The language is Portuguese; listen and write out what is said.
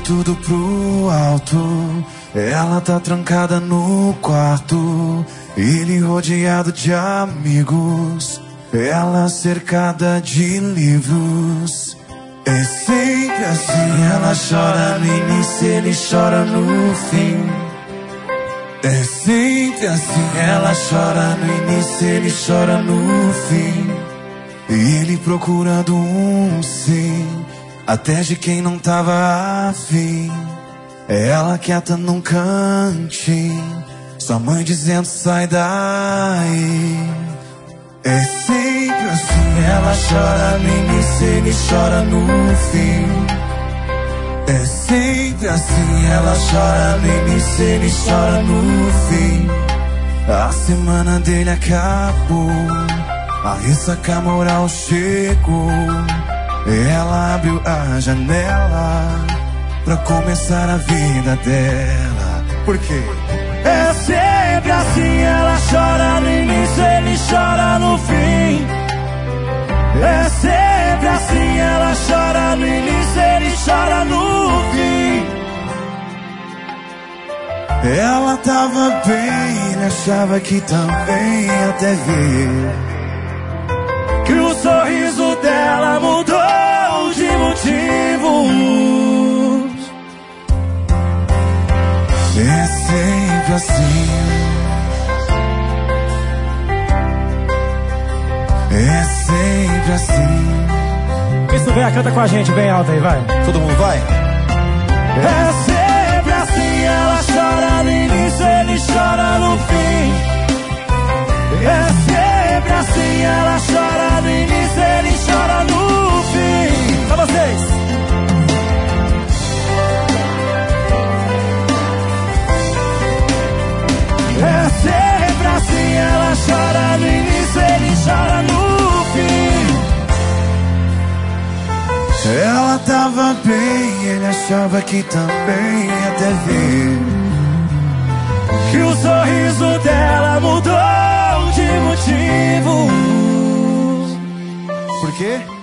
tudo pro alto. Ela tá trancada no quarto, ele rodeado de amigos, ela cercada de livros. É sempre assim, ela chora no início, ele chora no fim. É sempre assim, ela chora no início, ele chora no fim. E ele procurando um sim, até de quem não tava afim. Ela quieta num cantinho, sua mãe dizendo sai daí. É sempre assim, ela chora no início, ele chora no fim. É sempre assim, ela chora no início, ele chora no fim. A semana dele acabou, a ressaca moral chegou. Ela abriu a janela pra começar a vida dela. Por quê? É sempre assim, ela chora no início, ele chora no fim. É sempre assim, ela chora no início, ele chora no fim. Ela tava bem, ele achava que também, até ver que o sorriso dela mudou de motivos. É sempre assim. É sempre assim. Quem souber, canta com a gente bem alto aí, vai. Todo mundo vai? É sempre assim, ela chora no início, ele chora no fim. É sempre assim, ela chora no início, ele chora no fim. Pra vocês. É sempre assim, ela chora no início, ele chora no fim. Ela tava bem, ele achava que também, até ver que o sorriso dela mudou de motivos. Por quê?